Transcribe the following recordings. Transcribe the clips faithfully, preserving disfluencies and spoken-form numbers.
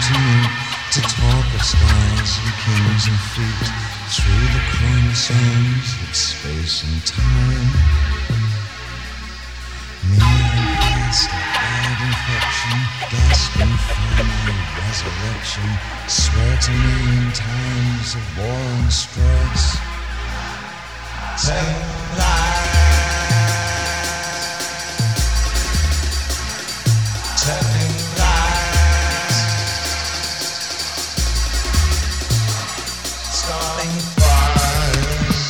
to meet, to talk of skies and kings and feet, through the chromosomes of space and time. Me, I'm past a bad infection, gasping for my resurrection. Swear to me in times of war and stress. Tell lies, telling lies, starting fires,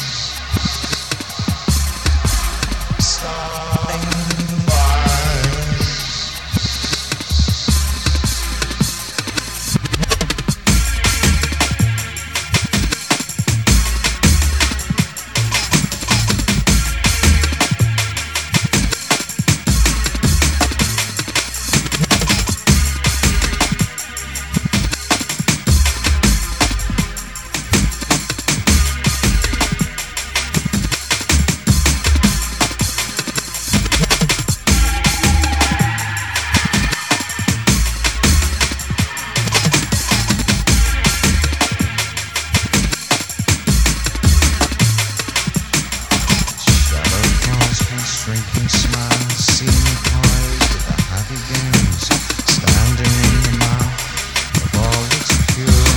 starting fires. Shrinking smile, seeing poised at the happy games, standing in the mouth of all that's pure.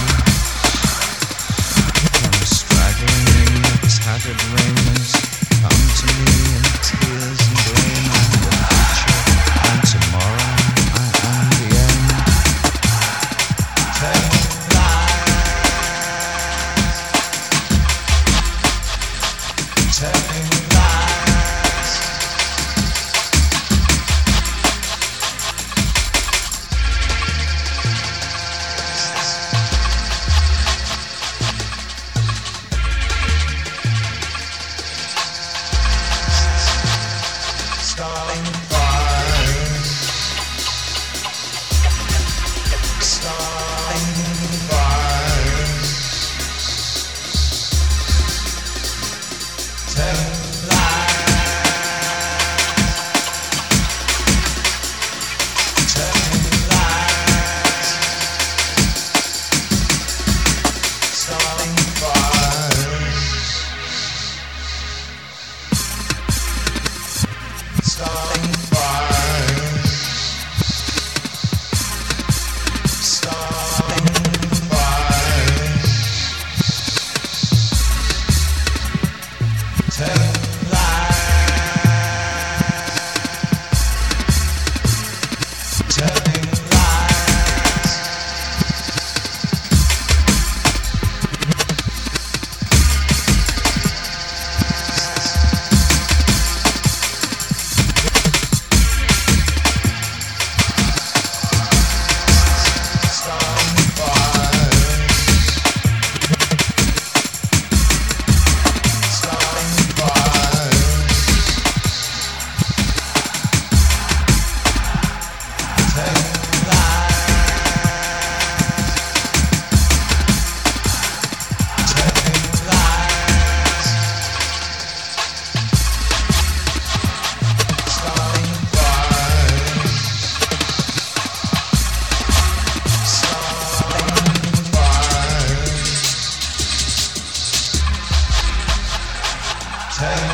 Come straggling in their tattered raiments, come to me in tears and blame. I'm the future, and tomorrow I am the end. Tell lies, telling lies. Starting fires, starting fires, telling lies, telling lies, starting fires, starting fires, starting fires, telling lies, telling lies. Starting fires, starting fires, telling lies, telling lies. Starting fires, starting fires, telling